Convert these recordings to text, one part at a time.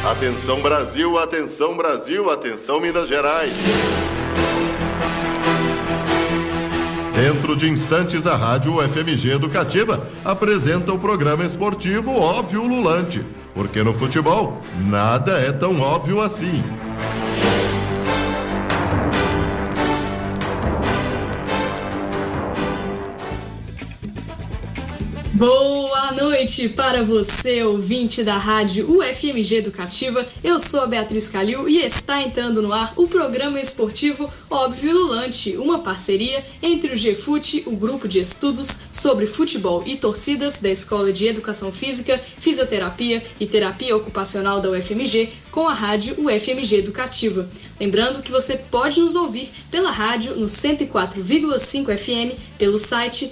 Atenção Brasil, atenção Brasil, atenção Minas Gerais. Dentro de instantes, a Rádio UFMG Educativa apresenta o programa esportivo Óbvio Lulante, porque no futebol nada é tão óbvio assim. Boa noite para você, ouvinte da Rádio UFMG Educativa. Eu sou a Beatriz Calil e está entrando no ar o programa esportivo Óbvio Lulante, uma parceria entre o GFUT, o grupo de estudos sobre futebol e torcidas da Escola de Educação Física, Fisioterapia e Terapia Ocupacional da UFMG, com a Rádio UFMG Educativa. Lembrando que você pode nos ouvir pela rádio no 104,5 FM, pelo site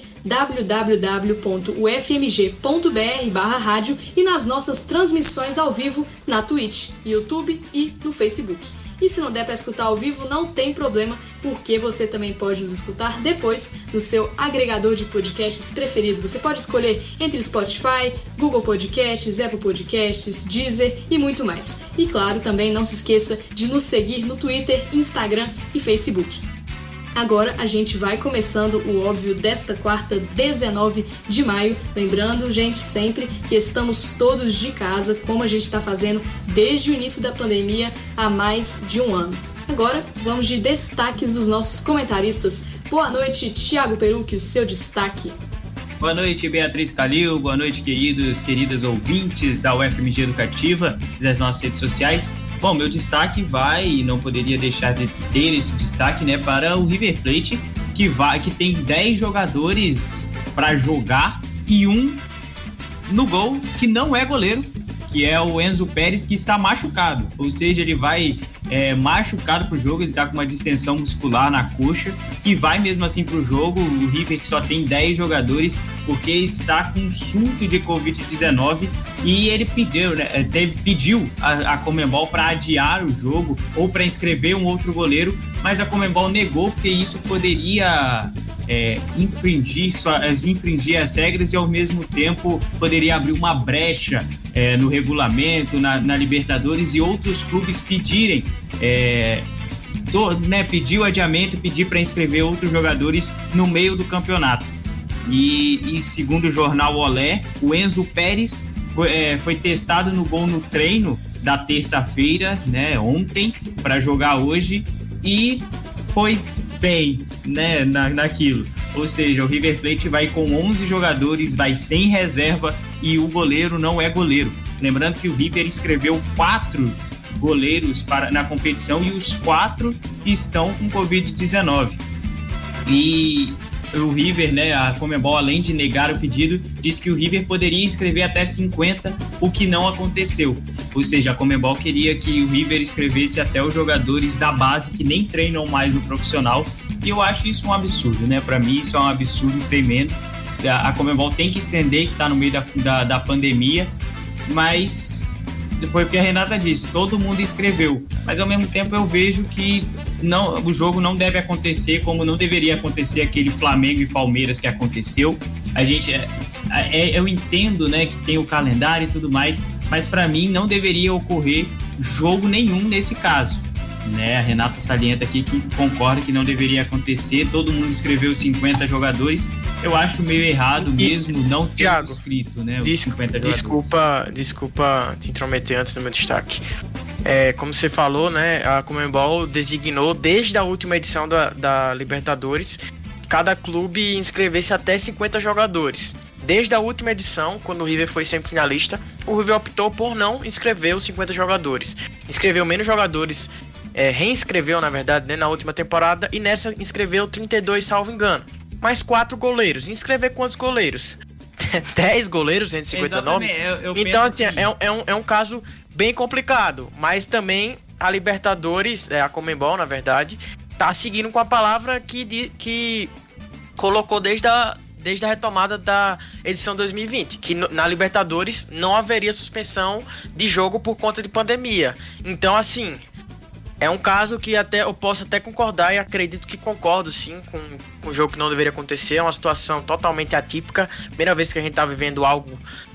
www.ufmg.br/rádio e nas nossas transmissões ao vivo na Twitch, YouTube e no Facebook. E se não der para escutar ao vivo, não tem problema, porque você também pode nos escutar depois no seu agregador de podcasts preferido. Você pode escolher entre Spotify, Google Podcasts, Apple Podcasts, Deezer e muito mais. E claro, também não se esqueça de nos seguir no Twitter, Instagram e Facebook. Agora a gente vai começando o óbvio desta quarta, 19 de maio. Lembrando, gente, sempre que estamos todos de casa, como a gente está fazendo desde o início da pandemia há mais de um ano. Agora, vamos de destaques dos nossos comentaristas. Boa noite, Thiago Perucchi, o seu destaque. Boa noite, Beatriz Calil. Boa noite, queridas ouvintes da UFMG Educativa e das nossas redes sociais. Bom, meu destaque vai, e não poderia deixar de ter esse destaque, né, para o River Plate, que tem 10 jogadores para jogar e um no gol que não é goleiro, que é o Enzo Pérez, que está machucado. Ou seja, ele vai machucado pro jogo, ele está com uma distensão muscular na coxa e vai mesmo assim pro jogo. O River, que só tem 10 jogadores, porque está com um surto de Covid-19 e ele pediu a Conmebol para adiar o jogo ou para inscrever um outro goleiro, mas a Conmebol negou, porque isso poderia infringir as regras e ao mesmo tempo poderia abrir uma brecha no regulamento, na Libertadores, e outros clubes pedirem pedir o adiamento, pedir para inscrever outros jogadores no meio do campeonato. E segundo o jornal Olé, o Enzo Pérez foi testado no gol no treino da terça-feira, né, ontem, para jogar hoje, e foi bem, né, naquilo. Ou seja, o River Plate vai com 11 jogadores, vai sem reserva, e o goleiro não é goleiro. Lembrando que o River inscreveu 4 goleiros na competição e os 4 estão com Covid-19. E o River, né, a Conmebol, além de negar o pedido, disse que o River poderia inscrever até 50, o que não aconteceu. Ou seja, a Conmebol queria que o River escrevesse até os jogadores da base que nem treinam mais no profissional, e eu acho isso um absurdo, né? Para mim isso é um absurdo tremendo. A Conmebol tem que estender, que está no meio da pandemia, mas foi o que a Renata disse, todo mundo escreveu, mas ao mesmo tempo eu vejo que o jogo não deve acontecer como não deveria acontecer aquele Flamengo e Palmeiras que aconteceu. Eu entendo, né, que tem o calendário e tudo mais, mas para mim não deveria ocorrer jogo nenhum nesse caso, né? A Renata salienta aqui que concorda que não deveria acontecer, todo mundo escreveu 50 jogadores. Eu acho meio errado mesmo não ter escrito, né, os 50 jogadores. Desculpa te intrometer antes do meu destaque. Como você falou, né, a Conmebol designou desde a última edição da Libertadores cada clube inscrevesse até 50 jogadores. Desde a última edição, quando o River foi semifinalista, o River optou por não inscrever os 50 jogadores. Inscreveu menos jogadores, reinscreveu, na verdade, né, na última temporada, e nessa inscreveu 32, salvo engano. Mais 4 goleiros. Inscrever quantos goleiros? 10 goleiros entre 59? Então, assim, é um caso bem complicado. Mas também a Libertadores, a Conmebol, na verdade, tá seguindo com a palavra que colocou desde a retomada da edição 2020, que na Libertadores não haveria suspensão de jogo por conta de pandemia. Então, assim, é um caso que eu posso até concordar, e acredito que concordo sim com o jogo que não deveria acontecer. É uma situação totalmente atípica, primeira vez que a gente está vivendo algo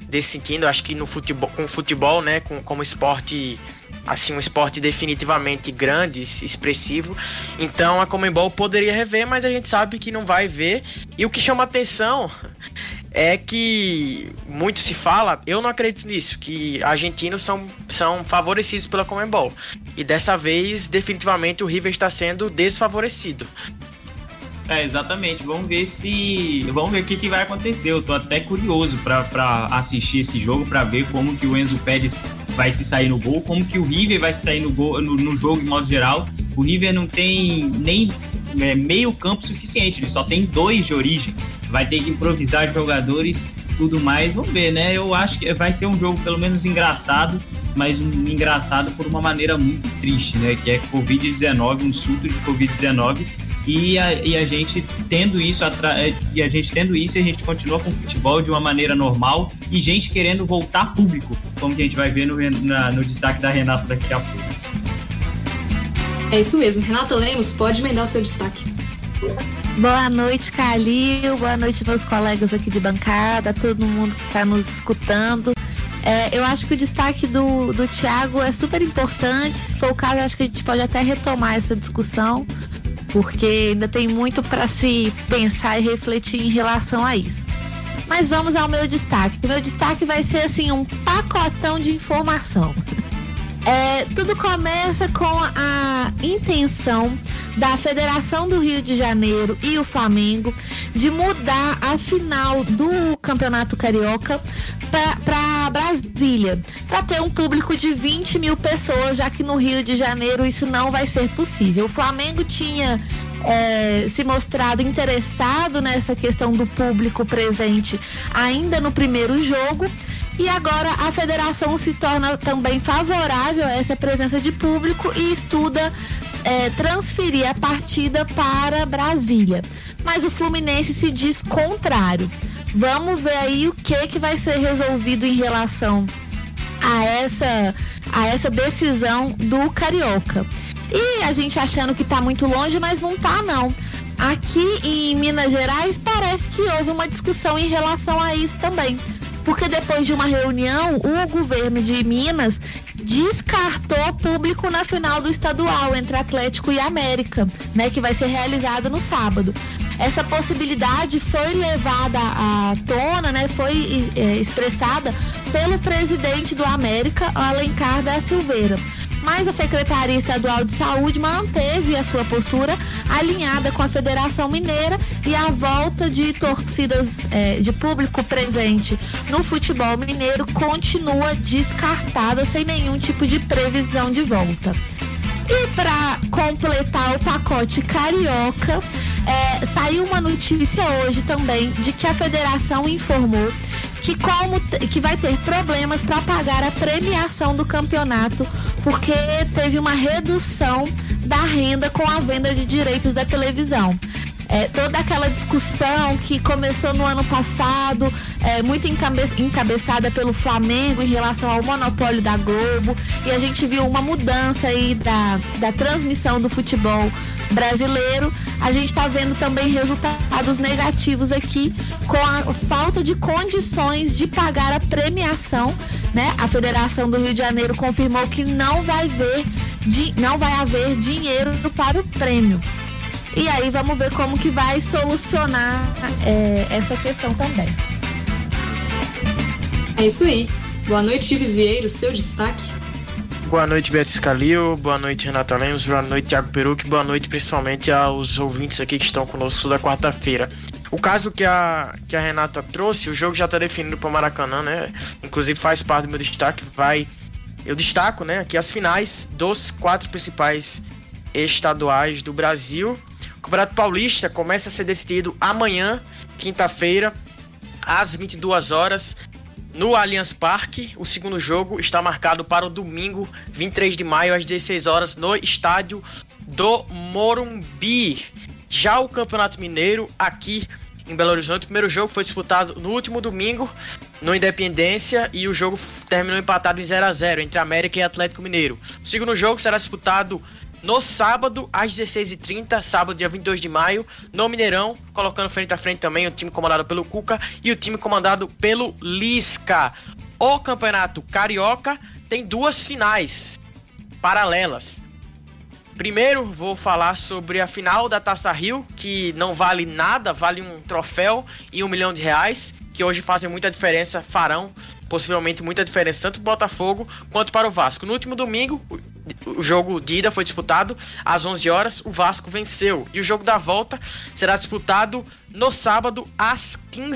desse sentido. Acho que no futebol, com o futebol, né, como esporte, assim, um esporte definitivamente grande, expressivo. Então a Conmebol poderia rever, mas a gente sabe que não vai ver. E o que chama atenção é que muito se fala, eu não acredito nisso, que argentinos são favorecidos pela Conmebol. E dessa vez, definitivamente, o River está sendo desfavorecido. Exatamente. Vamos ver o que vai acontecer. Eu tô até curioso para assistir esse jogo, para ver como que o Enzo Pérez vai se sair no gol, como que o River vai se sair no gol, no jogo de modo geral. O River não tem nem meio campo suficiente, ele só tem 2 de origem. Vai ter que improvisar jogadores, tudo mais. Vamos ver, né? Eu acho que vai ser um jogo pelo menos engraçado, mas engraçado por uma maneira muito triste, né? Que é Covid-19, um surto de Covid-19. E a gente tendo isso, a gente continua com o futebol de uma maneira normal e gente querendo voltar público, como que a gente vai ver no destaque da Renata daqui a pouco. É isso mesmo, Renata Lemos, pode emendar o seu destaque. Boa noite, Calil, boa noite meus colegas aqui de bancada, todo mundo que está nos escutando. Eu acho que o destaque do Thiago é super importante. Se for o caso, acho que a gente pode até retomar essa discussão, porque ainda tem muito para se pensar e refletir em relação a isso. Mas vamos ao meu destaque. O meu destaque vai ser assim, um pacotão de informação. Tudo começa com a intenção da Federação do Rio de Janeiro e o Flamengo de mudar a final do Campeonato Carioca para Brasília, para ter um público de 20 mil pessoas, já que no Rio de Janeiro isso não vai ser possível. O Flamengo tinha se mostrado interessado nessa questão do público presente ainda no primeiro jogo, e agora a federação se torna também favorável a essa presença de público e estuda transferir a partida para Brasília. Mas o Fluminense se diz contrário. Vamos ver aí o que vai ser resolvido em relação a essa decisão do Carioca. E a gente achando que está muito longe, mas não está não. Aqui em Minas Gerais parece que houve uma discussão em relação a isso também. Porque depois de uma reunião, o governo de Minas descartou público na final do estadual entre Atlético e América, né, que vai ser realizada no sábado. Essa possibilidade foi levada à tona, né, foi expressada pelo presidente do América, Alencar da Silveira. Mas a Secretaria Estadual de Saúde manteve a sua postura alinhada com a Federação Mineira, e a volta de torcidas de público presente no futebol mineiro continua descartada, sem nenhum tipo de previsão de volta. E para completar o pacote carioca, saiu uma notícia hoje também de que a federação informou que vai ter problemas para pagar a premiação do campeonato, porque teve uma redução da renda com a venda de direitos da televisão. Toda aquela discussão que começou no ano passado, muito encabeçada pelo Flamengo em relação ao monopólio da Globo, e a gente viu uma mudança aí da transmissão do futebol brasileiro. A gente está vendo também resultados negativos aqui com a falta de condições de pagar a premiação, né? A Federação do Rio de Janeiro confirmou que não vai haver dinheiro para o prêmio. E aí vamos ver como que vai solucionar essa questão também. É isso aí. Boa noite, Ives Vieiro, seu destaque. Boa noite, Beatriz Calil, boa noite, Renata Lemos, boa noite, Thiago Perucchi, boa noite principalmente aos ouvintes aqui que estão conosco toda quarta-feira. O caso que a Renata trouxe, o jogo já está definido para o Maracanã, né? Inclusive faz parte do meu destaque. Eu destaco, né, aqui as finais dos 4 principais estaduais do Brasil. O Campeonato Paulista começa a ser decidido amanhã, quinta-feira, às 22 horas, no Allianz Parque. O segundo jogo está marcado para o domingo, 23 de maio, às 16 horas, no estádio do Morumbi. Já o Campeonato Mineiro, aqui em Belo Horizonte, o primeiro jogo foi disputado no último domingo, no Independência, e o jogo terminou empatado em 0-0 entre América e Atlético Mineiro. O segundo jogo será disputado no sábado, às 16h30, sábado, dia 22 de maio, no Mineirão, colocando frente a frente também o time comandado pelo Cuca e o time comandado pelo Lisca. O Campeonato Carioca tem 2 finais paralelas. Primeiro, vou falar sobre a final da Taça Rio, que não vale nada, vale um troféu e R$1 milhão, que hoje fazem muita diferença, farão possivelmente muita diferença, tanto para o Botafogo quanto para o Vasco. No último domingo, o jogo de ida foi disputado às 11 horas, o Vasco venceu. E o jogo da volta será disputado no sábado, às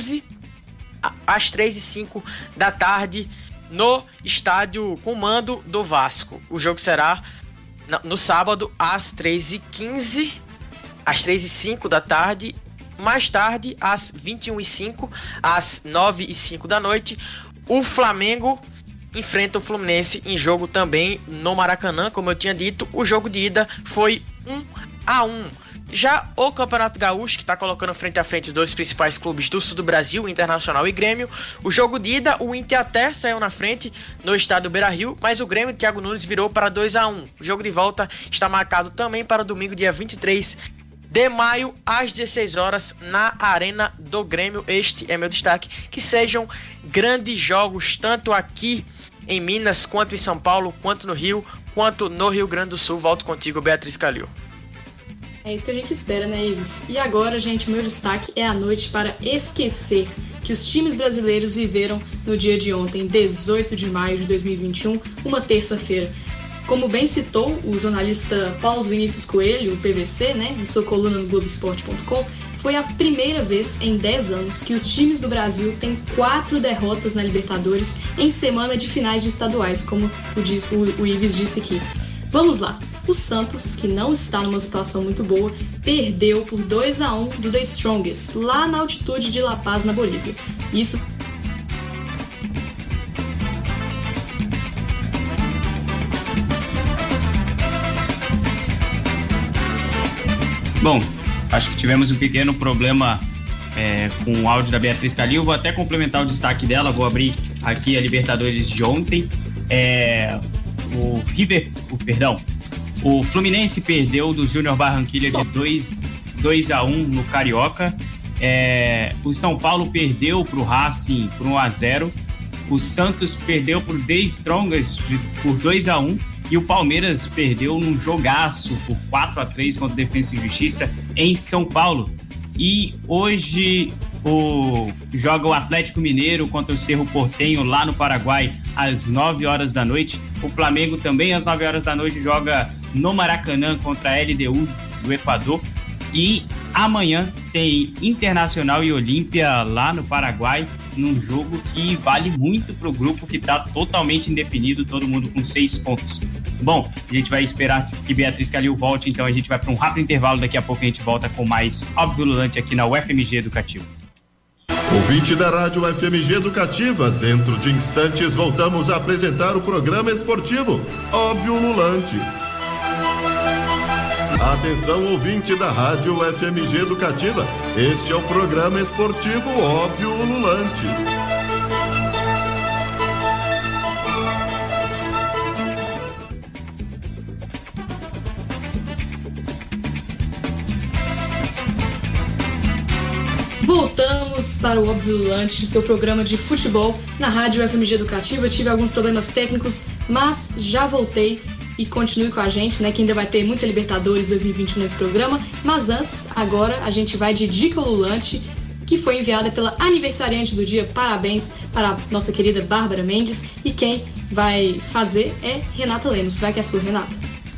3h05 da tarde, no estádio Comando do Vasco. O jogo será no sábado, às 3h15, às 3h05 da tarde. Mais tarde, às 21h05, às 9h05 da noite, o Flamengo enfrenta o Fluminense em jogo também no Maracanã. Como eu tinha dito, o jogo de ida foi 1-1. Já o Campeonato Gaúcho, que está colocando frente a frente os 2 principais clubes do sul do Brasil, Internacional e Grêmio. O jogo de ida, o Inter até saiu na frente no estádio Beira-Rio, mas o Grêmio, Thiago Nunes, virou para 2-1. O jogo de volta está marcado também para domingo, dia 23 de maio, às 16 horas, na Arena do Grêmio. Este é meu destaque. Que sejam grandes jogos, tanto aqui em Minas, quanto em São Paulo, quanto no Rio, quanto no Rio Grande do Sul. Volto contigo, Beatriz Calil. É isso que a gente espera, né, Ives? E agora, gente, o meu destaque é a noite para esquecer que os times brasileiros viveram no dia de ontem, 18 de maio de 2021, uma terça-feira. Como bem citou o jornalista Paulo Vinícius Coelho, o PVC, né, em sua coluna no Globoesporte.com, foi a primeira vez em 10 anos que os times do Brasil têm 4 derrotas na Libertadores em semana de finais de estaduais, como o Ives disse aqui. Vamos lá. O Santos, que não está numa situação muito boa, perdeu por 2-1 do The Strongest, lá na altitude de La Paz, na Bolívia. Isso. Bom, acho que tivemos um pequeno problema com o áudio da Beatriz Calil. Vou até complementar o destaque dela. Vou abrir aqui a Libertadores de ontem. O Fluminense perdeu do Júnior Barranquilla de 2-1 no Carioca. O São Paulo perdeu para o Racing por 1-0. O Santos perdeu para o The Strongest por 2-1. E o Palmeiras perdeu num jogaço por 4-3 contra o Defensa e Justiça em São Paulo. E hoje joga o Atlético Mineiro contra o Cerro Porteño lá no Paraguai às 9 horas da noite. O Flamengo também às 9 horas da noite joga no Maracanã contra a LDU do Equador. E amanhã tem Internacional e Olímpia lá no Paraguai, num jogo que vale muito para o grupo, que está totalmente indefinido, todo mundo com 6 pontos. Bom, a gente vai esperar que Beatriz Calil volte, então a gente vai para um rápido intervalo, daqui a pouco a gente volta com mais Óbvio Lulante aqui na UFMG Educativa. Ouvinte da Rádio FMG Educativa, dentro de instantes voltamos a apresentar o programa esportivo Óbvio Lulante. Atenção, ouvinte da Rádio FMG Educativa, este é o programa esportivo Óbvio Lulante. Voltamos para o Óbvio Lulante, seu programa de futebol na Rádio FMG Educativa. Eu tive alguns problemas técnicos, mas já voltei. E continue com a gente, né, que ainda vai ter muita Libertadores 2021 nesse programa. Mas antes, agora, a gente vai de Dica Lulante, que foi enviada pela aniversariante do dia. Parabéns para a nossa querida Bárbara Mendes. E quem vai fazer é Renata Lemos. Vai que é sua, Renata.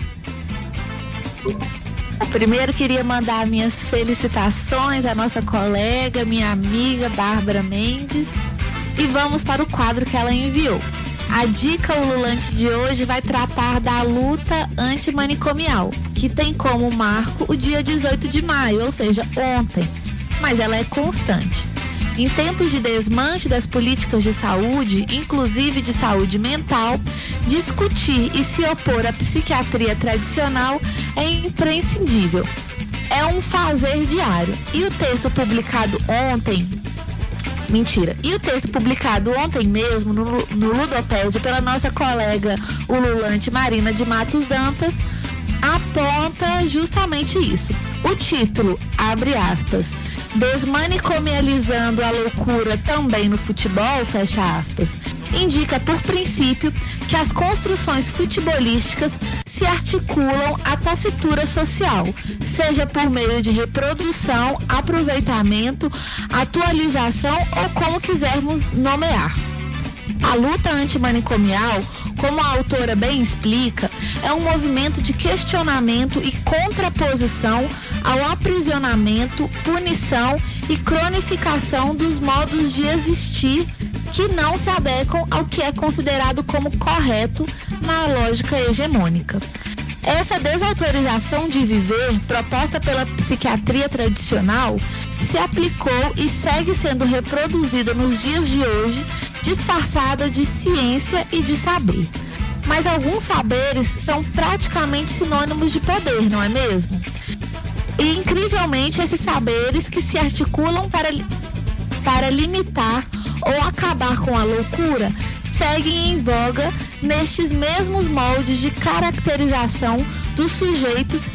Primeiro queria mandar minhas felicitações à nossa colega, minha amiga Bárbara Mendes. E vamos para o quadro que ela enviou. A dica ululante de hoje vai tratar da luta antimanicomial, que tem como marco o dia 18 de maio, ou seja, ontem, mas ela é constante. Em tempos de desmanche das políticas de saúde, inclusive de saúde mental, discutir e se opor à psiquiatria tradicional é imprescindível. É um fazer diário. E o texto publicado ontem mesmo no Ludopédia pela nossa colega ululante Marina de Matos Dantas aponta justamente isso. O título, abre aspas, desmanicomializando a loucura também no futebol, fecha aspas, indica por princípio que as construções futebolísticas se articulam à tacitura social, seja por meio de reprodução, aproveitamento, atualização ou como quisermos nomear. A luta antimanicomial, como a autora bem explica, é um movimento de questionamento e contraposição ao aprisionamento, punição e cronificação dos modos de existir que não se adequam ao que é considerado como correto na lógica hegemônica. Essa desautorização de viver, proposta pela psiquiatria tradicional, se aplicou e segue sendo reproduzida nos dias de hoje, disfarçada de ciência e de saber. Mas alguns saberes são praticamente sinônimos de poder, não é mesmo? E, incrivelmente, esses saberes que se articulam para limitar ou acabar com a loucura seguem em voga nestes mesmos moldes de caracterização dos sujeitos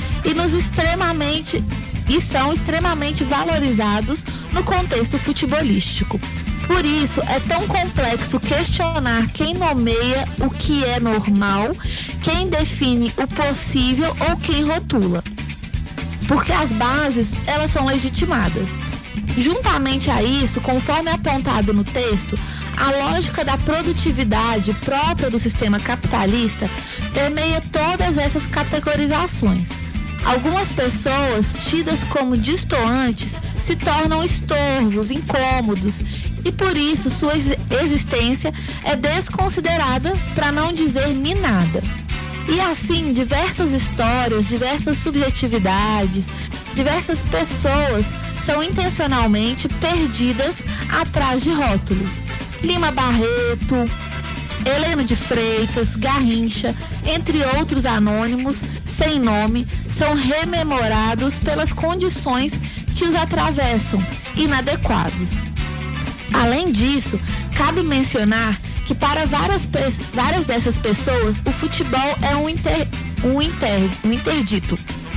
e são extremamente valorizados no contexto futebolístico. Por isso, é tão complexo questionar quem nomeia o que é normal, quem define o possível ou quem rotula. Porque as bases, elas são legitimadas. Juntamente a isso, conforme apontado no texto, a lógica da produtividade própria do sistema capitalista permeia todas essas categorizações. Algumas pessoas, tidas como destoantes, se tornam estorvos, incômodos, e por isso sua existência é desconsiderada, para não dizer minada. E assim, diversas histórias, diversas subjetividades, diversas pessoas são intencionalmente perdidas atrás de rótulo. Lima Barreto, Heleno de Freitas, Garrincha, entre outros anônimos sem nome, são rememorados pelas condições que os atravessam, inadequados. Além disso, cabe mencionar que para várias dessas pessoas, o futebol é um interdito.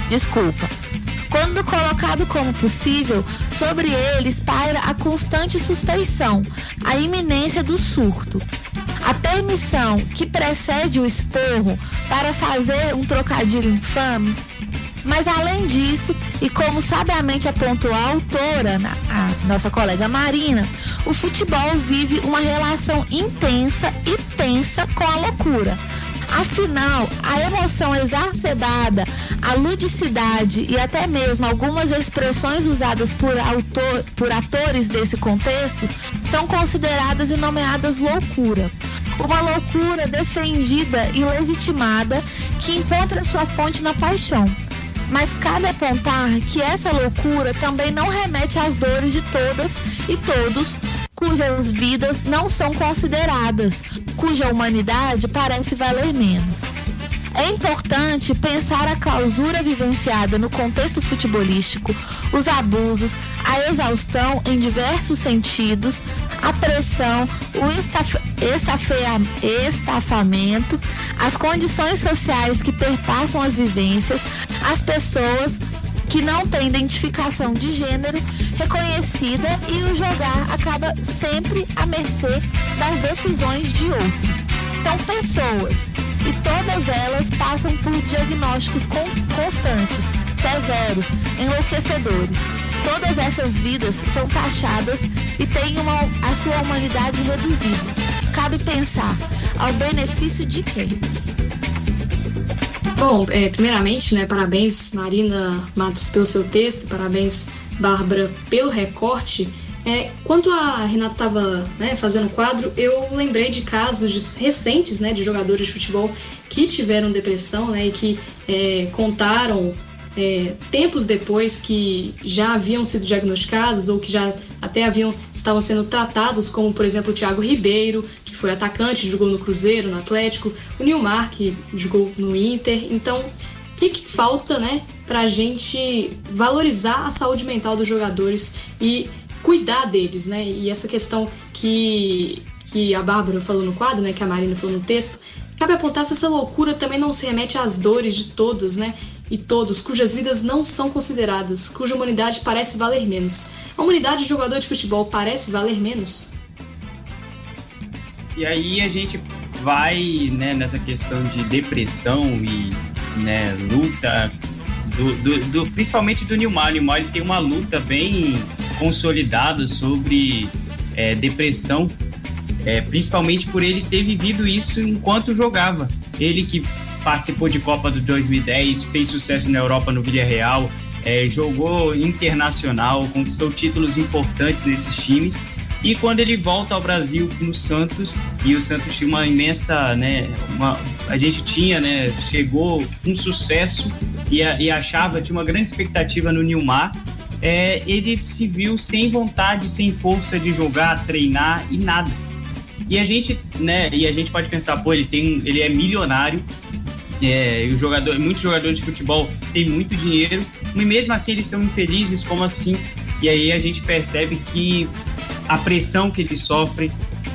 Quando colocado como possível, sobre eles paira a constante suspeição, a iminência do surto. A permissão que precede o esporro para fazer um trocadilho infame. Mas além disso, e como sabiamente apontou a autora, a nossa colega Marina, o futebol vive uma relação intensa e tensa com a loucura. Afinal, a emoção exacerbada, a ludicidade e até mesmo algumas expressões usadas por atores desse contexto são consideradas e nomeadas loucura. Uma loucura defendida e legitimada que encontra sua fonte na paixão. Mas cabe apontar que essa loucura também não remete às dores de todas e todos cujas vidas não são consideradas, cuja humanidade parece valer menos. É importante pensar a clausura vivenciada no contexto futebolístico, os abusos, a exaustão em diversos sentidos, a pressão, o estafamento, as condições sociais que perpassam as vivências, as pessoas que não têm identificação de gênero reconhecida e o jogar acaba sempre à mercê das decisões de outros. Então, pessoas, e todas elas passam por diagnósticos constantes, severos, enlouquecedores. Todas essas vidas são taxadas e têm a sua humanidade reduzida. Cabe pensar, ao benefício de quem? Bom, primeiramente, parabéns, Marina Matos, pelo seu texto, parabéns, Bárbara, pelo recorte. Quando a Renata estava fazendo o quadro, eu lembrei de casos recentes de jogadores de futebol que tiveram depressão e que contaram tempos depois que já haviam sido diagnosticados ou que já até estavam sendo tratados, como por exemplo o Thiago Ribeiro, que foi atacante, jogou no Cruzeiro, no Atlético, o Nilmar, que jogou no Inter. Então, o que falta para a gente valorizar a saúde mental dos jogadores e cuidar deles, E essa questão que a Bárbara falou no quadro, que a Marina falou no texto, Cabe apontar se essa loucura também não se remete às dores de todas, né? E todos, cujas vidas não são consideradas, cuja humanidade parece valer menos. A humanidade de jogador de futebol parece valer menos? E aí a gente vai, né, nessa questão de depressão e, né, luta, principalmente do Nilmar. O Nilmar, ele tem uma luta bem consolidada sobre depressão, principalmente por ele ter vivido isso enquanto jogava. Ele que participou de Copa do 2010, fez sucesso na Europa no Villarreal, jogou internacional, conquistou títulos importantes nesses times. E quando ele volta ao Brasil no Santos, e o Santos tinha uma imensa, né, a gente tinha, né, chegou com sucesso e achava, tinha uma grande expectativa no Nilmar, ele se viu sem vontade, sem força de jogar, treinar e nada. E a gente, né, pode pensar, pô, ele é milionário, muitos jogadores de futebol têm muito dinheiro, e mesmo assim eles são infelizes, como assim? E aí a gente percebe que a pressão que ele sofre,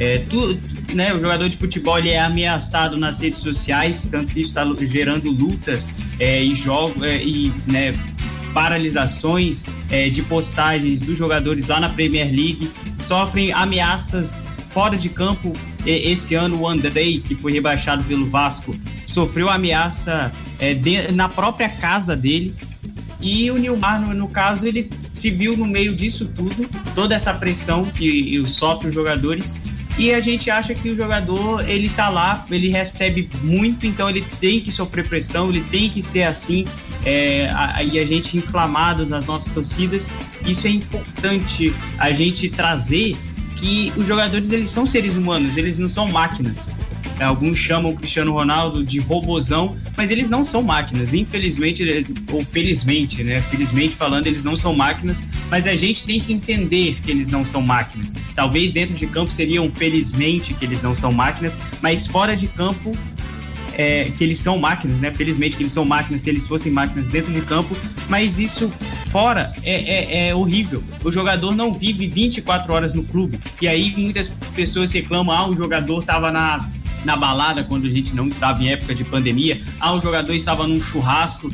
né, o jogador de futebol, ele é ameaçado nas redes sociais, tanto que isso está gerando lutas e jogos e, né, paralisações de postagens dos jogadores lá na Premier League, sofrem ameaças fora de campo. Esse ano o Andrei, que foi rebaixado pelo Vasco, sofreu ameaça na própria casa dele. E o Nilmar, no caso, ele se viu no meio disso tudo, toda essa pressão que sofrem os jogadores, e a gente acha que o jogador, ele tá lá, ele recebe muito, então ele tem que sofrer pressão, ele tem que ser assim, e a gente inflamado nas nossas torcidas. Isso é importante a gente trazer, que os jogadores, eles são seres humanos, eles não são máquinas. Alguns chamam o Cristiano Ronaldo de robozão, mas eles não são máquinas, infelizmente, ou felizmente, né? Felizmente falando, eles não são máquinas, mas a gente tem que entender que eles não são máquinas. Talvez dentro de campo seriam felizmente que eles não são máquinas, mas fora de campo que eles são máquinas, né? Felizmente que eles são máquinas, se eles fossem máquinas dentro de campo, mas isso fora é horrível. O jogador não vive 24 horas no clube, e aí muitas pessoas reclamam, o jogador estava na balada quando a gente não estava em época de pandemia, o jogador estava num churrasco.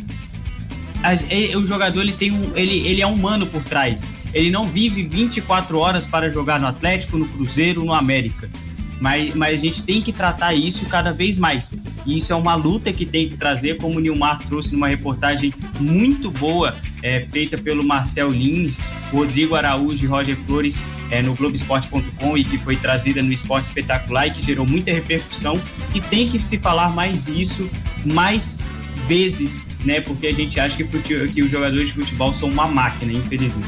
O jogador, ele é humano por trás, ele não vive 24 horas para jogar no Atlético, no Cruzeiro, no América, mas a gente tem que tratar isso cada vez mais, e isso é uma luta que tem que trazer, como o Nilmar trouxe numa reportagem muito boa, feita pelo Marcel Lins, Rodrigo Araújo e Roger Flores, no Globoesporte.com, e que foi trazida no Esporte Espetacular e que gerou muita repercussão, e tem que se falar mais disso, mais vezes, né? Porque a gente acha que os jogadores de futebol são uma máquina, infelizmente.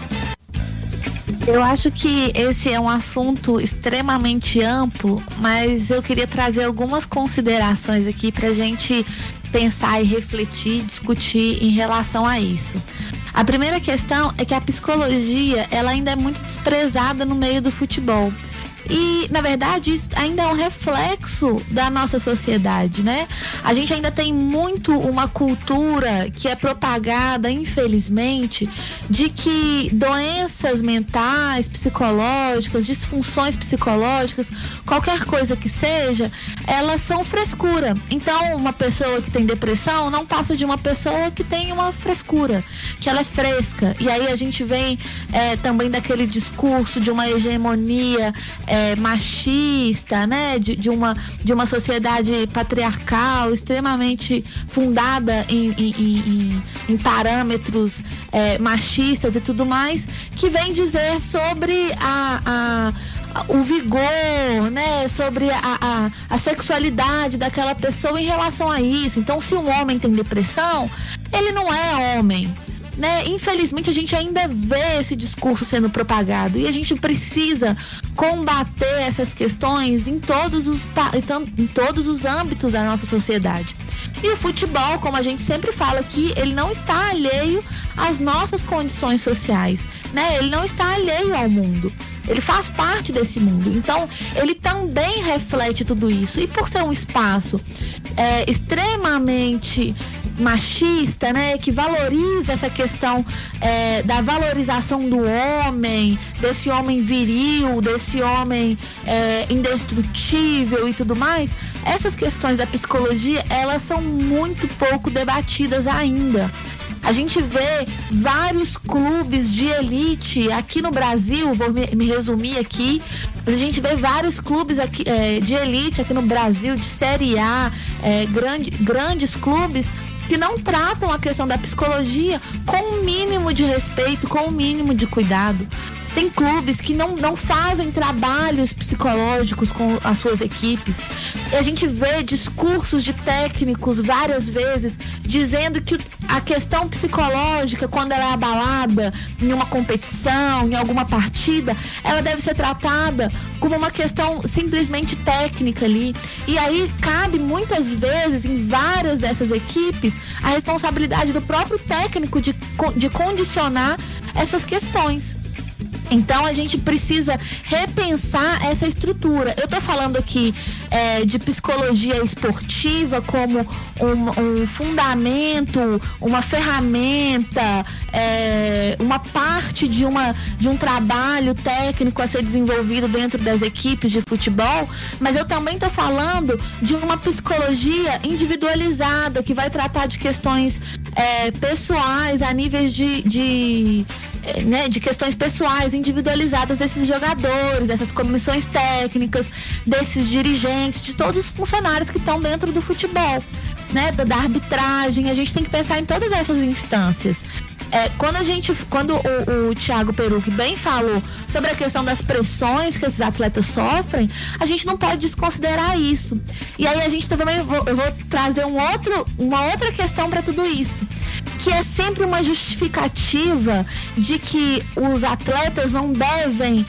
Eu acho que esse é um assunto extremamente amplo, mas eu queria trazer algumas considerações aqui para a gente pensar e refletir, discutir em relação a isso. A primeira questão é que a psicologia, ela ainda é muito desprezada no meio do futebol. E, na verdade, isso ainda é um reflexo da nossa sociedade, né? A gente ainda tem muito uma cultura que é propagada, infelizmente, de que doenças mentais, psicológicas, disfunções psicológicas, qualquer coisa que seja, elas são frescura. Então, uma pessoa que tem depressão não passa de uma pessoa que tem uma frescura, que ela é fresca. E aí a gente vem também daquele discurso de uma hegemonia machista, né? De uma sociedade patriarcal extremamente fundada em parâmetros machistas e tudo mais, que vem dizer sobre o vigor, né? Sobre a sexualidade daquela pessoa em relação a isso. Então, se um homem tem depressão, ele não é homem, né? Infelizmente a gente ainda vê esse discurso sendo propagado, e a gente precisa combater essas questões em todos os âmbitos da nossa sociedade. E o futebol, como a gente sempre fala aqui, ele não está alheio às nossas condições sociais, né? Ele não está alheio ao mundo, ele faz parte desse mundo, então ele também reflete tudo isso. E por ser um espaço extremamente machista, né, que valoriza essa questão da valorização do homem, desse homem viril, desse homem indestrutível e tudo mais, essas questões da psicologia, elas são muito pouco debatidas ainda. A gente vê vários clubes de elite aqui no Brasil, vou me resumir aqui, mas a gente vê vários clubes aqui, de elite aqui no Brasil, de Série A, grandes clubes, que não tratam a questão da psicologia com o mínimo de respeito, com o mínimo de cuidado. Tem clubes que não fazem trabalhos psicológicos com as suas equipes. E a gente vê discursos de técnicos várias vezes dizendo que a questão psicológica, quando ela é abalada em uma competição, em alguma partida, ela deve ser tratada como uma questão simplesmente técnica ali. E aí cabe muitas vezes em várias dessas equipes a responsabilidade do próprio técnico de condicionar essas questões. Então a gente precisa repensar essa estrutura. Eu estou falando aqui de psicologia esportiva como um fundamento, uma ferramenta, uma parte de um trabalho técnico a ser desenvolvido dentro das equipes de futebol, mas eu também estou falando de uma psicologia individualizada que vai tratar de questões pessoais a níveis de questões pessoais individualizadas desses jogadores, dessas comissões técnicas, desses dirigentes, de todos os funcionários que estão dentro do futebol, né, da arbitragem. A gente tem que pensar em todas essas instâncias. Quando o Thiago Perucchi bem falou sobre a questão das pressões que esses atletas sofrem, a gente não pode desconsiderar isso. E aí a gente também, eu vou trazer uma outra questão para tudo isso, que é sempre uma justificativa de que os atletas não devem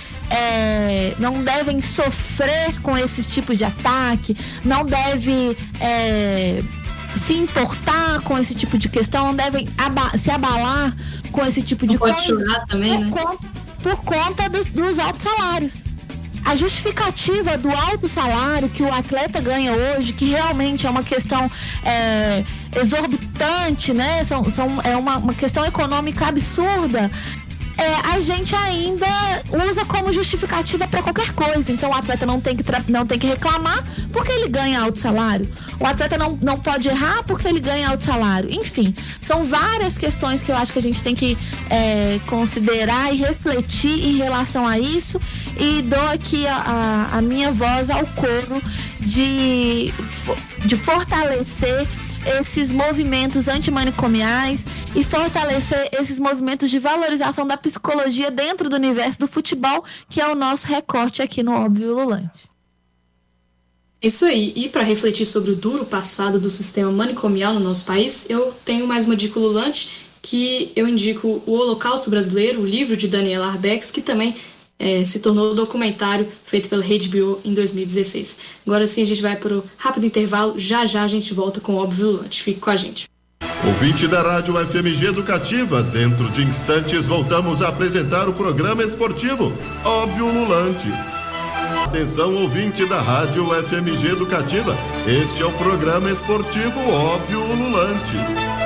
sofrer com esse tipo de ataque, não devem se importar com esse tipo de questão, não devem se abalar com esse tipo de coisa. Pode chorar também, né? Por conta dos altos salários. A justificativa do alto salário que o atleta ganha hoje, que realmente é uma questão exorbitante, né? É uma questão econômica absurda. A gente ainda usa como justificativa para qualquer coisa. Então o atleta não tem que reclamar porque ele ganha alto salário. O atleta não pode errar porque ele ganha alto salário. Enfim, são várias questões que eu acho que a gente tem que considerar e refletir em relação a isso. E dou aqui a minha voz ao coro de fortalecer esses movimentos antimanicomiais e fortalecer esses movimentos de valorização da psicologia dentro do universo do futebol, que é o nosso recorte aqui no Óbvio Ululante. Isso aí, e para refletir sobre o duro passado do sistema manicomial no nosso país, eu tenho mais uma dica ululante, que eu indico o Holocausto Brasileiro, o livro de Daniela Arbex, que também se tornou documentário feito pela HBO em 2016. Agora sim, a gente vai para o rápido intervalo. Já a gente volta com o Óbvio Ululante. Fique com a gente. Ouvinte da Rádio FMG Educativa, dentro de instantes voltamos a apresentar o programa esportivo Óbvio Ululante. Atenção, ouvinte da Rádio FMG Educativa, este é o programa esportivo Óbvio Ululante.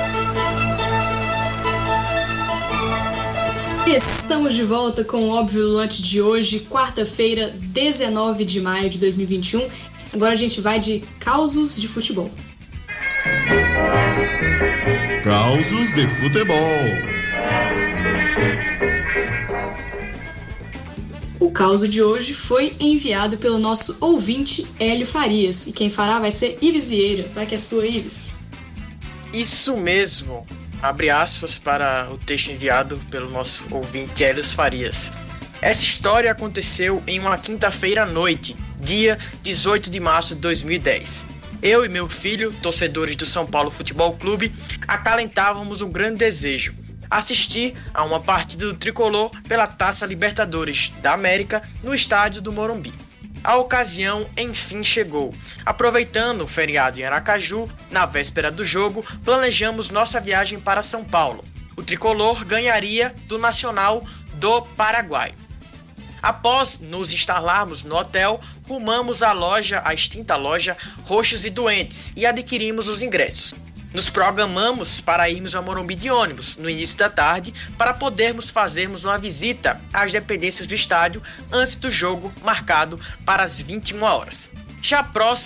Estamos de volta com o Óbvio Ululante de hoje, quarta-feira, 19 de maio de 2021. Agora a gente vai de causos de futebol. Causos de futebol. O causo de hoje foi enviado pelo nosso ouvinte Hélio Farias. E quem fará vai ser Ives Vieira. Vai que é sua, Ives. Isso mesmo. Abre aspas para o texto enviado pelo nosso ouvinte Hélio Farias. Essa história aconteceu em uma quinta-feira à noite, dia 18 de março de 2010. Eu e meu filho, torcedores do São Paulo Futebol Clube, acalentávamos um grande desejo: assistir a uma partida do Tricolor pela Taça Libertadores da América no estádio do Morumbi. A ocasião, enfim, chegou. Aproveitando o feriado em Aracaju, na véspera do jogo, planejamos nossa viagem para São Paulo. O Tricolor ganharia do Nacional do Paraguai. Após nos instalarmos no hotel, rumamos à extinta loja Roxos e Doentes e adquirimos os ingressos. Nos programamos para irmos ao Morumbi de ônibus no início da tarde para podermos fazermos uma visita às dependências do estádio antes do jogo marcado para as 21 horas. Já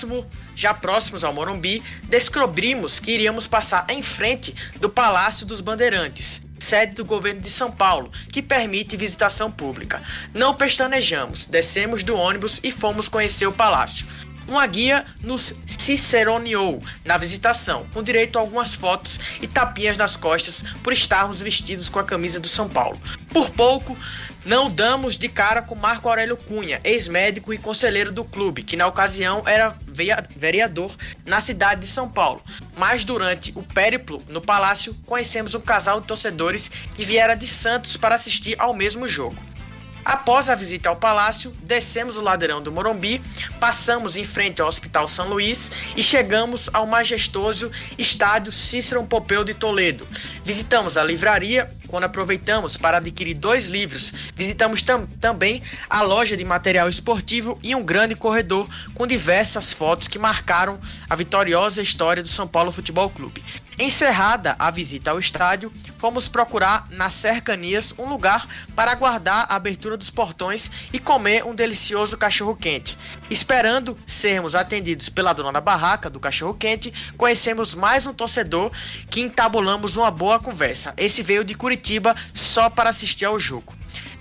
próximos ao Morumbi, descobrimos que iríamos passar em frente do Palácio dos Bandeirantes, sede do governo de São Paulo, que permite visitação pública. Não pestanejamos, descemos do ônibus e fomos conhecer o palácio. Uma guia nos ciceroneou na visitação, com direito a algumas fotos e tapinhas nas costas por estarmos vestidos com a camisa do São Paulo. Por pouco, não damos de cara com Marco Aurélio Cunha, ex-médico e conselheiro do clube, que na ocasião era vereador na cidade de São Paulo. Mas durante o périplo no palácio, conhecemos um casal de torcedores que viera de Santos para assistir ao mesmo jogo. Após a visita ao palácio, descemos o ladeirão do Morumbi, passamos em frente ao Hospital São Luís e chegamos ao majestoso estádio Cícero Pompeu de Toledo. Visitamos a livraria. Quando aproveitamos para adquirir 2 livros, visitamos também a loja de material esportivo e um grande corredor com diversas fotos que marcaram a vitoriosa história do São Paulo Futebol Clube. Encerrada a visita ao estádio, fomos procurar nas cercanias um lugar para aguardar a abertura dos portões e comer um delicioso cachorro-quente. Esperando sermos atendidos pela dona da barraca do cachorro-quente, conhecemos mais um torcedor que entabulamos uma boa conversa. Esse veio de Curitiba só para assistir ao jogo.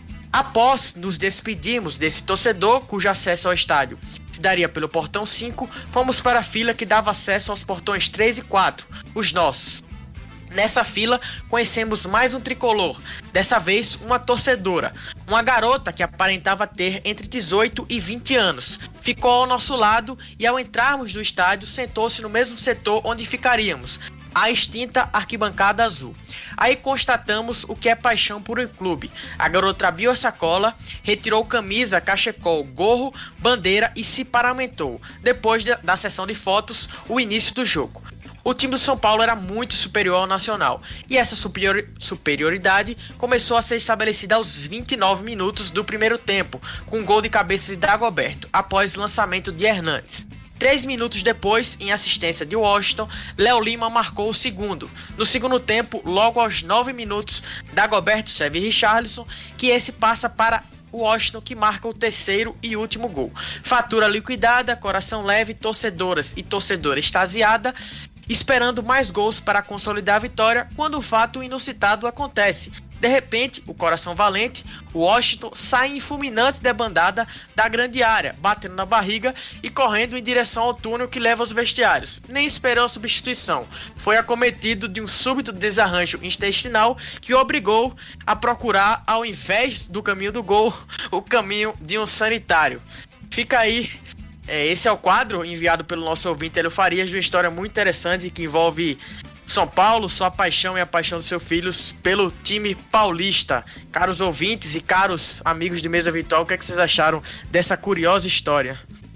Após nos despedirmos desse torcedor, cujo acesso ao estádio se daria pelo portão 5, fomos para a fila que dava acesso aos portões 3 e 4, os nossos. Nessa fila, conhecemos mais um tricolor, dessa vez uma torcedora, uma garota que aparentava ter entre 18 e 20 anos. Ficou ao nosso lado e ao entrarmos no estádio, sentou-se no mesmo setor onde ficaríamos, a extinta arquibancada azul. Aí constatamos o que é paixão por um clube. A garota abriu a sacola, retirou camisa, cachecol, gorro, bandeira e se paramentou. Depois da sessão de fotos, o início do jogo. O time do São Paulo era muito superior ao Nacional, e essa superioridade começou a ser estabelecida aos 29 minutos do primeiro tempo, com um gol de cabeça de Dagoberto, após lançamento de Hernandes. 3 minutos depois, em assistência de Washington, Léo Lima marcou o segundo. No segundo tempo, logo aos 9 minutos, Dagoberto serve Richarlison, que esse passa para Washington, que marca o terceiro e último gol. Fatura liquidada, coração leve, torcedoras e torcedora extasiada, esperando mais gols para consolidar a vitória, quando o fato inusitado acontece. De repente, o coração valente, o Washington, sai em fulminante debandada da grande área, batendo na barriga e correndo em direção ao túnel que leva aos vestiários. Nem esperou a substituição. Foi acometido de um súbito desarranjo intestinal que o obrigou a procurar, ao invés do caminho do gol, o caminho de um sanitário. Fica aí. Esse é o quadro enviado pelo nosso ouvinte Hélio Farias, de uma história muito interessante que envolve São Paulo, sua paixão e a paixão dos seus filhos pelo time paulista. Caros ouvintes e caros amigos de Mesa Virtual, o que é que vocês acharam dessa curiosa história?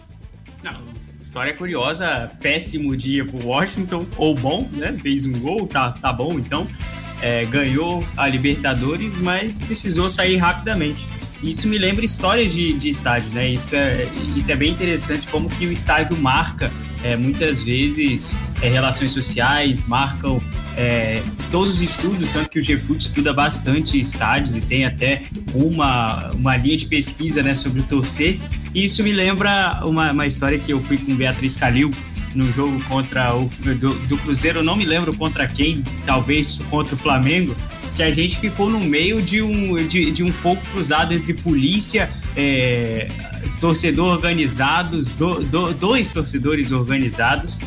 Não, história curiosa, péssimo dia pro Washington, ou bom, né? Fez um gol, tá bom, então. Ganhou a Libertadores, mas precisou sair rapidamente. Isso me lembra histórias de estádio, né? Isso é bem interessante, como que o estádio marca muitas vezes relações sociais, marcam todos os estudos, tanto que o GFUT estuda bastante estádios e tem até uma linha de pesquisa, né, sobre o torcer. E isso me lembra uma história que eu fui com Beatriz Calil no jogo contra do Cruzeiro, eu não me lembro contra quem, talvez contra o Flamengo, que a gente ficou no meio de um fogo cruzado entre polícia, torcedor organizados, dois torcedores organizados,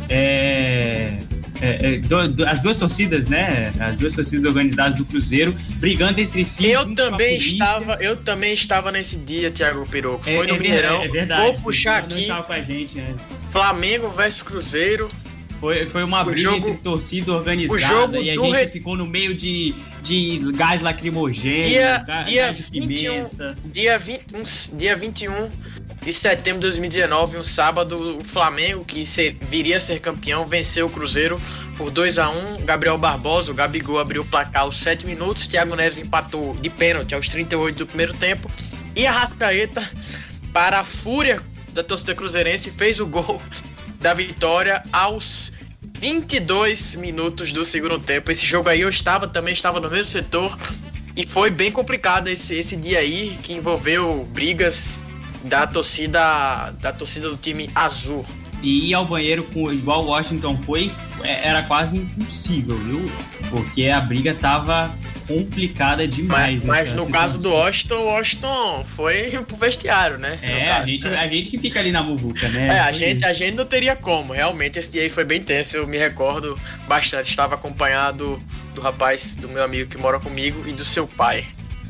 as duas torcidas, né? As duas torcidas organizadas do Cruzeiro brigando entre si. Eu também estava nesse dia, Thiago Piroco. Foi no Mineirão. É verdade. Vou puxar aqui. Estava com a gente, né? Flamengo versus Cruzeiro. Foi uma briga entre torcida organizada e a gente ficou no meio de gás lacrimogêneo, gás de pimenta. Dia 21 de setembro de 2019, um sábado, o Flamengo, que viria a ser campeão, venceu o Cruzeiro por 2-1. Gabriel Barbosa, o Gabigol, abriu o placar aos 7 minutos. Thiago Neves empatou de pênalti aos 38 do primeiro tempo. E Arrascaeta, para a fúria da torcida cruzeirense, fez o gol da vitória aos 22 minutos do segundo tempo. Esse jogo aí eu também estava no mesmo setor. E foi bem complicado esse dia aí, que envolveu brigas da torcida do time azul. E ir ao banheiro igual o Washington foi, era quase impossível, viu? Porque a briga tava complicada demais. Mas no caso do Washington foi pro vestiário, né? A gente que fica ali na muvuca, né? A gente não teria como. Realmente esse dia aí foi bem tenso, eu me recordo bastante. Estava acompanhado do rapaz, do meu amigo que mora comigo e do seu pai.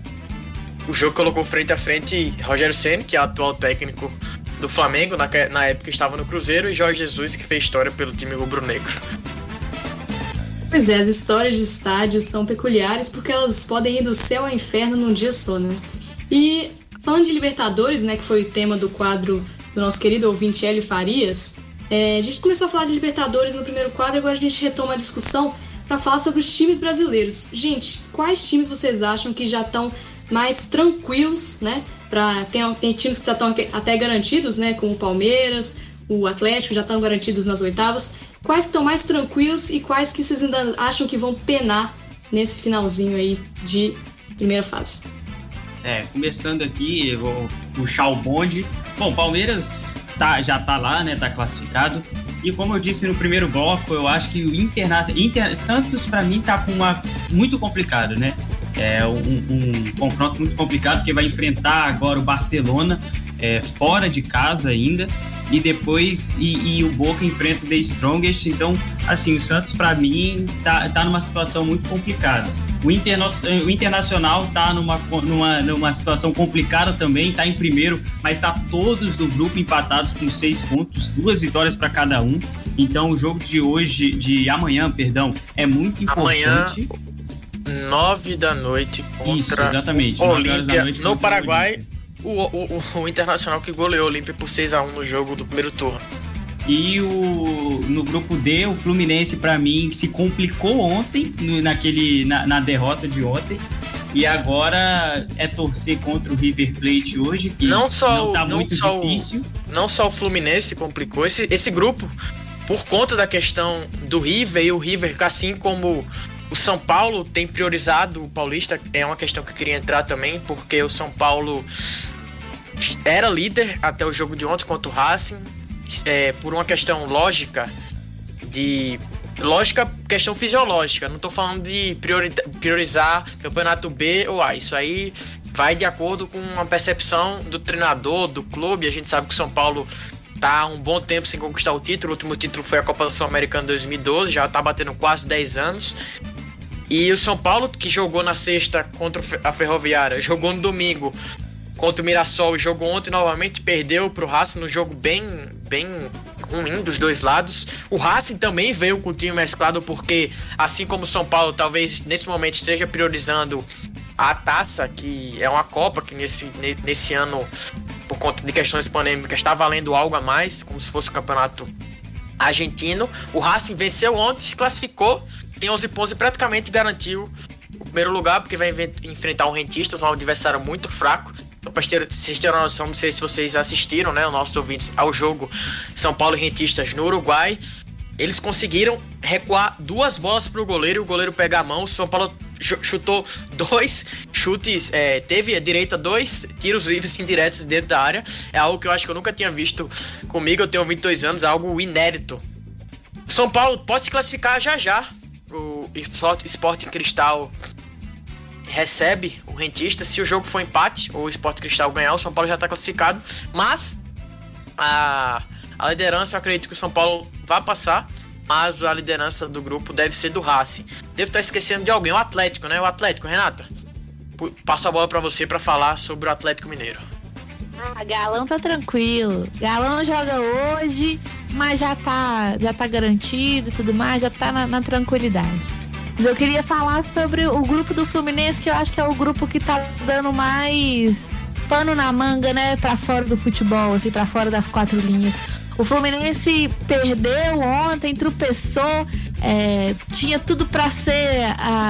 O jogo colocou frente a frente Rogério Ceni, que é o atual técnico do Flamengo, na época estava no Cruzeiro, e Jorge Jesus, que fez história pelo time rubro-negro. Pois é, as histórias de estádios são peculiares porque elas podem ir do céu ao inferno num dia só, né? E falando de Libertadores, né, que foi o tema do quadro do nosso querido ouvinte Hélio Farias, a gente começou a falar de Libertadores no primeiro quadro, agora a gente retoma a discussão para falar sobre os times brasileiros. Gente, quais times vocês acham que já estão mais tranquilos, né? Tem times que já estão até garantidos, né? Como o Palmeiras, o Atlético já estão garantidos nas oitavas. Quais estão mais tranquilos e quais que vocês ainda acham que vão penar nesse finalzinho aí de primeira fase? Começando aqui, eu vou puxar o bonde. Bom, Palmeiras já tá lá, né? Tá classificado. E como eu disse no primeiro bloco, eu acho que o Santos, para mim, tá com muito complicado, né? É um confronto muito complicado, porque vai enfrentar agora o Barcelona fora de casa ainda, e depois e o Boca enfrenta o The Strongest. Então, assim, o Santos, para mim, tá numa situação muito complicada. O Internacional tá numa situação complicada também, tá em primeiro, mas tá todos do grupo empatados com 6 pontos, 2 vitórias para cada um. Então, o jogo de amanhã, é muito importante. 9 da noite contra Isso, exatamente. Olímpia, no Paraguai. O Internacional que goleou o Olímpia por 6-1 no jogo do primeiro turno. E no grupo D, o Fluminense, para mim, se complicou ontem, na derrota de ontem. E agora é torcer contra o River Plate hoje, que não tá muito difícil. Não só o Fluminense se complicou, esse grupo, por conta da questão do River, e o River, assim como o São Paulo tem priorizado o Paulista, é uma questão que eu queria entrar também, porque o São Paulo era líder até o jogo de ontem contra o Racing, por uma questão questão fisiológica. Não estou falando de priorizar Campeonato B ou A, isso aí vai de acordo com a percepção do treinador, do clube. A gente sabe que o São Paulo tá há um bom tempo sem conquistar o título. O último título foi a Copa Sul-Americana em 2012, já tá batendo quase 10 anos. E o São Paulo, que jogou na sexta contra a Ferroviária, jogou no domingo contra o Mirassol e jogou ontem novamente, perdeu pro Racing no jogo bem ruim dos dois lados. O Racing também veio com o time mesclado, porque assim como o São Paulo talvez nesse momento esteja priorizando a taça, que é uma Copa que nesse ano, por conta de questões pandêmicas, está valendo algo a mais, como se fosse o campeonato argentino. O Racing venceu ontem, se classificou, tem 11 pontos e praticamente garantiu o primeiro lugar, porque vai enfrentar o Rentistas, um adversário muito fraco. Então, para vocês terem uma noção, não sei se vocês assistiram, né, os nossos ouvintes, ao jogo São Paulo e Rentistas no Uruguai. Eles conseguiram recuar 2 bolas para o goleiro e o goleiro pegar a mão. O São Paulo chutou 2 chutes, teve direito a 2 tiros livres indiretos dentro da área. É algo que eu acho que eu nunca tinha visto comigo. Eu tenho 22 anos, é algo inédito. O São Paulo pode se classificar já. O Sporting Cristal recebe o Rentista. Se o jogo for empate ou o Sporting Cristal ganhar, o São Paulo já está classificado. Mas a liderança, eu acredito que o São Paulo vai passar, mas a liderança do grupo deve ser do Racing. Devo estar esquecendo de alguém, o Atlético, né? O Atlético, Renata, passo a bola para você para falar sobre o Atlético Mineiro. Galão tá tranquilo. Galão joga hoje, mas já tá garantido e tudo mais, já tá na tranquilidade. Eu queria falar sobre o grupo do Fluminense, que eu acho que é o grupo que tá dando mais pano na manga, né, pra fora do futebol, assim, pra fora das 4 linhas. O Fluminense perdeu ontem, tropeçou, tinha tudo pra ser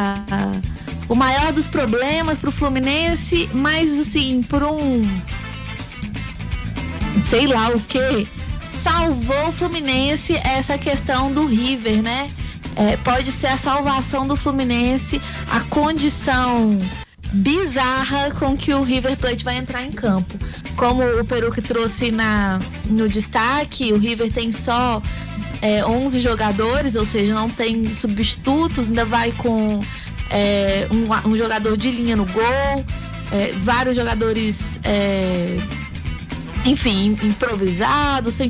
o maior dos problemas pro Fluminense, mas assim, por sei lá o que, salvou o Fluminense essa questão do River, né? Pode ser a salvação do Fluminense, a condição bizarra com que o River Plate vai entrar em campo. Como o Peruque trouxe no destaque, o River tem só 11 jogadores, ou seja, não tem substitutos, ainda vai com um jogador de linha no gol, vários jogadores, enfim, improvisados, sem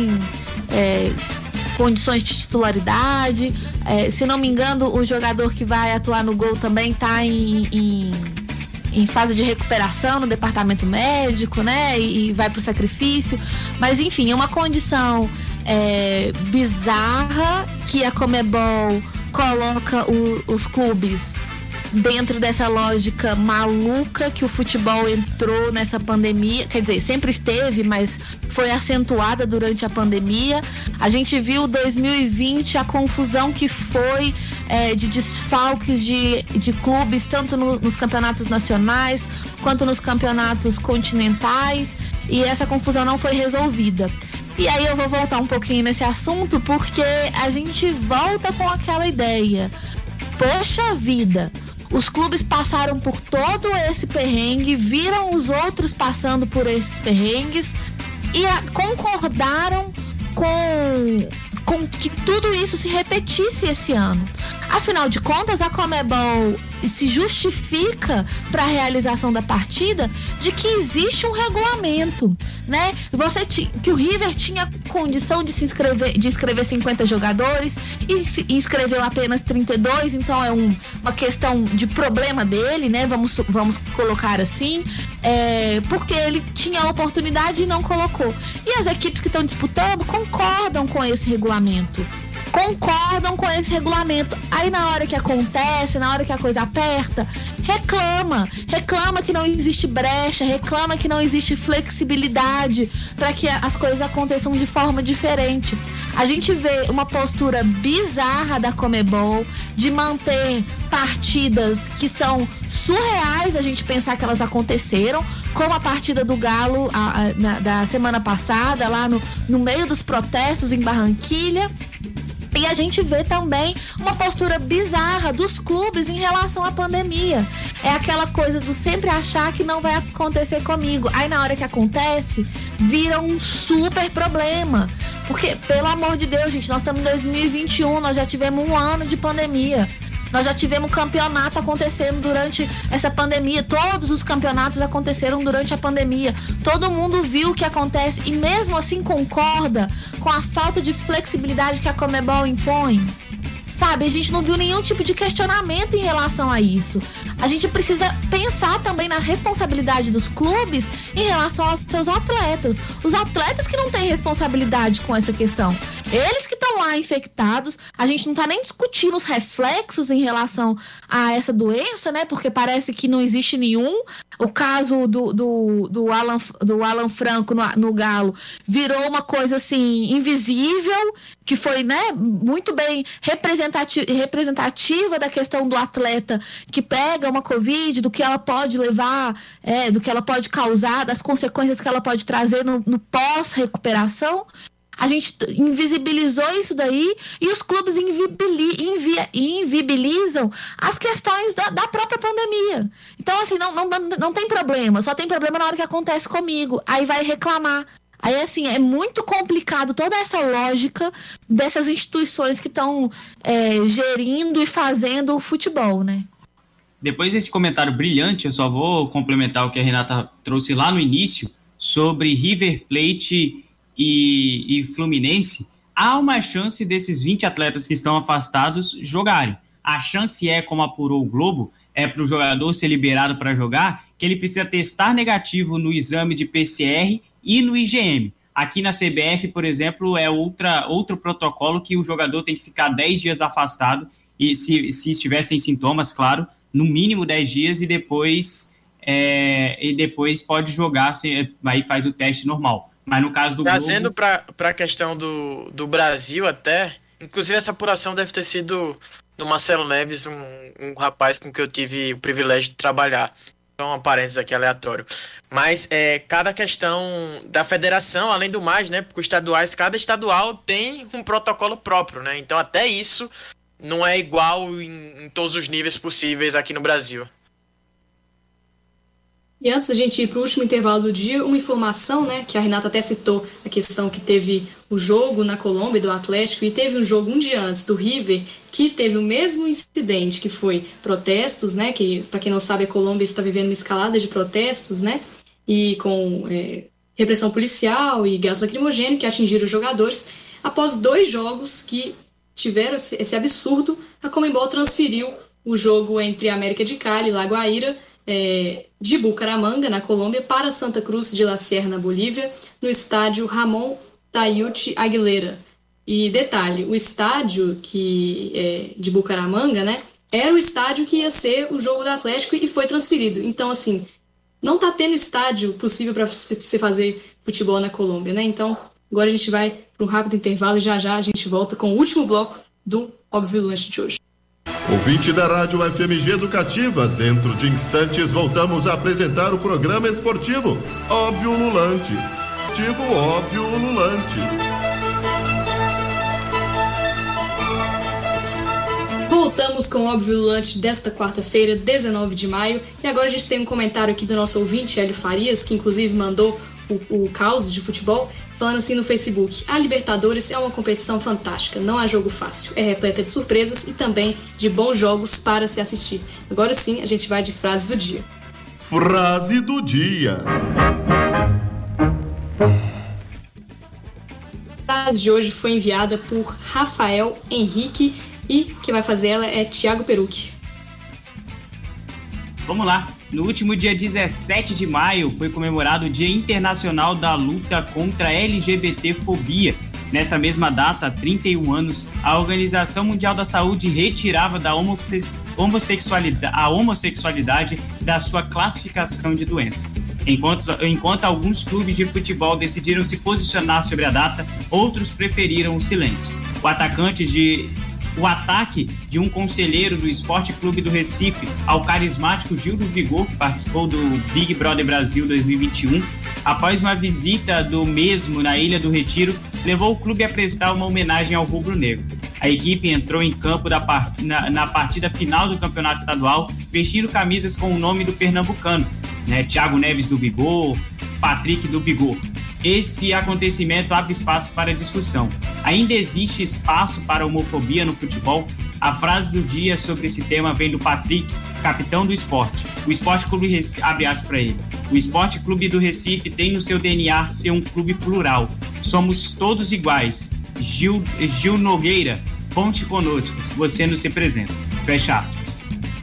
condições de titularidade. Se não me engano, o jogador que vai atuar no gol também está em fase de recuperação no departamento médico, né? E vai para o sacrifício. Mas, enfim, é uma condição bizarra que a Conmebol coloca os clubes dentro dessa lógica maluca que o futebol entrou nessa pandemia. Quer dizer, sempre esteve, mas foi acentuada durante a pandemia. A gente viu 2020 a confusão que foi de desfalques de clubes, tanto nos campeonatos nacionais quanto nos campeonatos continentais, e essa confusão não foi resolvida. E aí eu vou voltar um pouquinho nesse assunto, porque a gente volta com aquela ideia. Poxa vida, os clubes passaram por todo esse perrengue, viram os outros passando por esses perrengues e concordaram com que tudo isso se repetisse esse ano. Afinal de contas, a Conmebol se justifica para a realização da partida de que existe um regulamento, né? Que o River tinha condição de inscrever 50 jogadores e inscreveu apenas 32, então é uma questão de problema dele, né? Vamos colocar assim, porque ele tinha a oportunidade e não colocou. E as equipes que estão disputando concordam com esse regulamento. Aí na hora que acontece, na hora que a coisa aperta, reclama que não existe brecha, reclama que não existe flexibilidade para que as coisas aconteçam de forma diferente. A gente vê uma postura bizarra da Conmebol de manter partidas que são surreais, a gente pensar que elas aconteceram, como a partida do Galo da semana passada, lá no meio dos protestos em Barranquilha. E a gente vê também uma postura bizarra dos clubes em relação à pandemia. É aquela coisa do sempre achar que não vai acontecer comigo. Aí na hora que acontece, vira um super problema. Porque, pelo amor de Deus, gente, nós estamos em 2021, nós já tivemos um ano de pandemia. Nós já tivemos campeonato acontecendo durante essa pandemia. Todos os campeonatos aconteceram durante a pandemia. Todo mundo viu o que acontece e mesmo assim concorda com a falta de flexibilidade que a Conmebol impõe. Sabe, a gente não viu nenhum tipo de questionamento em relação a isso. A gente precisa pensar também na responsabilidade dos clubes em relação aos seus atletas. Os atletas que não têm responsabilidade com essa questão. Eles que estão lá infectados, a gente não está nem discutindo os reflexos em relação a essa doença, né? Porque parece que não existe nenhum. O caso do Alan Franco no Galo virou uma coisa assim invisível, que foi, né, muito bem representativa da questão do atleta que pega uma Covid, do que ela pode levar, do que ela pode causar, das consequências que ela pode trazer no pós-recuperação. A gente invisibilizou isso daí e os clubes invibilizam as questões da própria pandemia. Então, assim, não tem problema, só tem problema na hora que acontece comigo. Aí vai reclamar. Aí, assim, é muito complicado toda essa lógica dessas instituições que estão gerindo e fazendo o futebol, né? Depois desse comentário brilhante, eu só vou complementar o que a Renata trouxe lá no início sobre River Plate e Fluminense. Há uma chance desses 20 atletas que estão afastados jogarem. A chance como apurou o Globo, para o jogador ser liberado para jogar, que ele precisa testar negativo no exame de PCR e no IgM. Aqui na CBF, por exemplo, é outro protocolo que o jogador tem que ficar 10 dias afastado, e se estiver sem sintomas, claro, no mínimo 10 dias, e depois pode jogar, aí faz o teste normal. Mas no caso do Trazendo para a questão do Brasil até, inclusive essa apuração deve ter sido do Marcelo Neves, um rapaz com quem eu tive o privilégio de trabalhar. Só uma parênteses aqui aleatório. Mas cada questão da federação, além do mais, né? Porque os estaduais, cada estadual tem um protocolo próprio, né? Então até isso não é igual em todos os níveis possíveis aqui no Brasil. E antes da gente ir para o último intervalo do dia, uma informação, né, que a Renata até citou, a questão que teve o jogo na Colômbia do Atlético, e teve um jogo um dia antes do River, que teve o mesmo incidente, que foi protestos, né, que, para quem não sabe, a Colômbia está vivendo uma escalada de protestos, né, e com repressão policial e gás lacrimogêneo que atingiram os jogadores. Após 2 jogos que tiveram esse absurdo, a Conmebol transferiu o jogo entre América de Cali e La Guaira, de Bucaramanga, na Colômbia, para Santa Cruz de la Sierra, na Bolívia, no estádio Ramón Tayuti Aguilera. E detalhe, o estádio de Bucaramanga, né, era o estádio que ia ser o jogo do Atlético e foi transferido. Então, assim, não tá tendo estádio possível para você fazer futebol na Colômbia, né? Então, agora a gente vai para um rápido intervalo e já a gente volta com o último bloco do Óbvio Lanche de hoje. Ouvinte da Rádio FMG Educativa, dentro de instantes voltamos a apresentar o programa esportivo Óbvio Lulante. Óbvio Lulante. Voltamos com o Óbvio Lulante desta quarta-feira, 19 de maio. E agora a gente tem um comentário aqui do nosso ouvinte, Hélio Farias, que inclusive mandou o caos de futebol, falando assim no Facebook: a Libertadores é uma competição fantástica, não há jogo fácil, é repleta de surpresas e também de bons jogos para se assistir. Agora sim, a gente vai de frase do dia. Frase do dia. A frase de hoje foi enviada por Rafael Henrique e quem vai fazer ela é Thiago Perucchi. Vamos lá. No último dia 17 de maio foi comemorado o Dia Internacional da Luta contra a LGBTfobia. Nesta mesma data, há 31 anos, a Organização Mundial da Saúde retirava a homossexualidade da sua classificação de doenças. Enquanto alguns clubes de futebol decidiram se posicionar sobre a data, outros preferiram o silêncio. O ataque de um conselheiro do Esporte Clube do Recife ao carismático Gil do Vigor, que participou do Big Brother Brasil 2021, após uma visita do mesmo na Ilha do Retiro, levou o clube a prestar uma homenagem ao rubro-negro. A equipe entrou em campo na partida final do campeonato estadual, vestindo camisas com o nome do pernambucano, né? Thiago Neves do Vigor, Patrick do Vigor. Esse acontecimento abre espaço para discussão. Ainda existe espaço para homofobia no futebol? A frase do dia sobre esse tema vem do Patrick, capitão do esporte. O Esporte Clube, abre aspas para ele, o Esporte Clube do Recife tem no seu DNA ser um clube plural. Somos todos iguais. Gil Nogueira, conte conosco, você nos representa. Fecha aspas.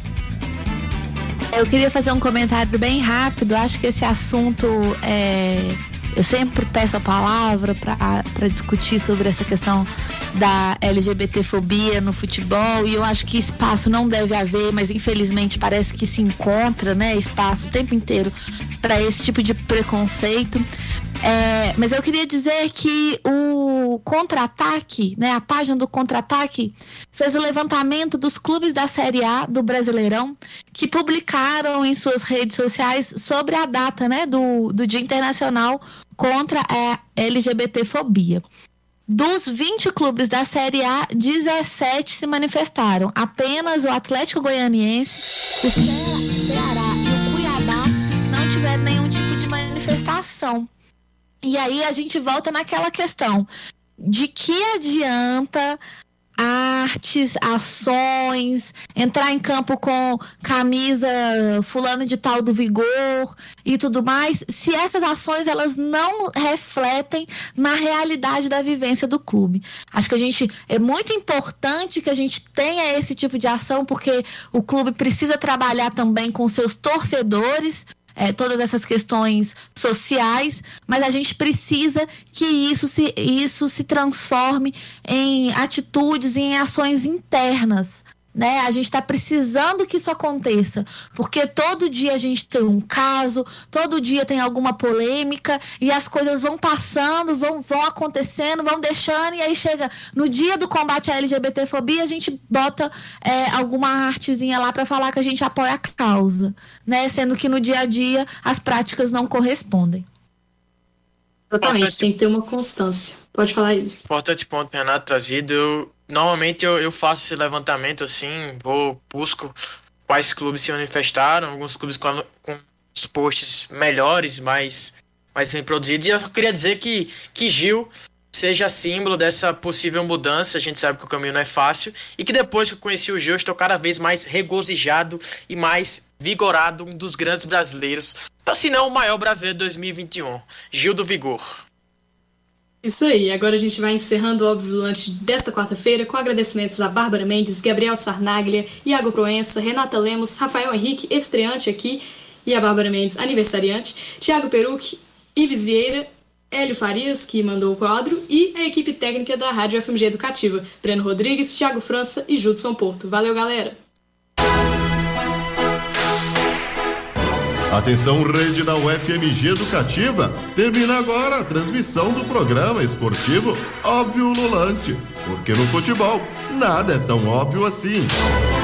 Eu queria fazer um comentário bem rápido. Acho que esse assunto eu sempre peço a palavra para discutir sobre essa questão da LGBTfobia no futebol, e eu acho que espaço não deve haver, mas infelizmente parece que se encontra, né, espaço o tempo inteiro para esse tipo de preconceito. Mas eu queria dizer que o Contra-Ataque, né, a página do Contra-Ataque fez o levantamento dos clubes da Série A do Brasileirão que publicaram em suas redes sociais sobre a data, né, do Dia Internacional contra a LGBTfobia. Dos 20 clubes da Série A, 17 se manifestaram. Apenas o Atlético Goianiense, o Ceará e o Cuiabá não tiveram nenhum tipo de manifestação. E aí a gente volta naquela questão de que adianta artes, ações, entrar em campo com camisa fulano de tal do Vigor e tudo mais, se essas ações elas não refletem na realidade da vivência do clube. Acho que é muito importante que a gente tenha esse tipo de ação, porque o clube precisa trabalhar também com seus torcedores, todas essas questões sociais, mas a gente precisa que isso se transforme em atitudes e em ações internas, né? A gente está precisando que isso aconteça, porque todo dia a gente tem um caso, todo dia tem alguma polêmica e as coisas vão passando, vão acontecendo, vão deixando, e aí chega no dia do combate à LGBTfobia, a gente bota alguma artezinha lá para falar que a gente apoia a causa, né? Sendo que no dia a dia as práticas não correspondem. Exatamente, tem que ter uma constância. Pode falar isso. Importante ponto, Renato, trazido. Normalmente eu faço esse levantamento assim, busco quais clubes se manifestaram, alguns clubes com os posts melhores, mais bem produzidos. E eu queria dizer que Gil seja símbolo dessa possível mudança. A gente sabe que o caminho não é fácil, e que depois que eu conheci o Gil, eu estou cada vez mais regozijado e mais vigorado, um dos grandes brasileiros, se não o maior brasileiro de 2021, Gil do Vigor. Isso aí, agora a gente vai encerrando o Óbvio Volante desta quarta-feira com agradecimentos a Bárbara Mendes, Gabriel Sarnaglia, Iago Proença, Renata Lemos, Rafael Henrique, estreante aqui, e a Bárbara Mendes, aniversariante, Thiago Perucchi, Ives Vieira, Hélio Farias, que mandou o quadro, e a equipe técnica da Rádio FMG Educativa, Breno Rodrigues, Thiago França e Judson Porto. Valeu, galera! Atenção, rede da UFMG Educativa. Termina agora a transmissão do programa esportivo Óbvio Lulante. Porque no futebol, nada é tão óbvio assim.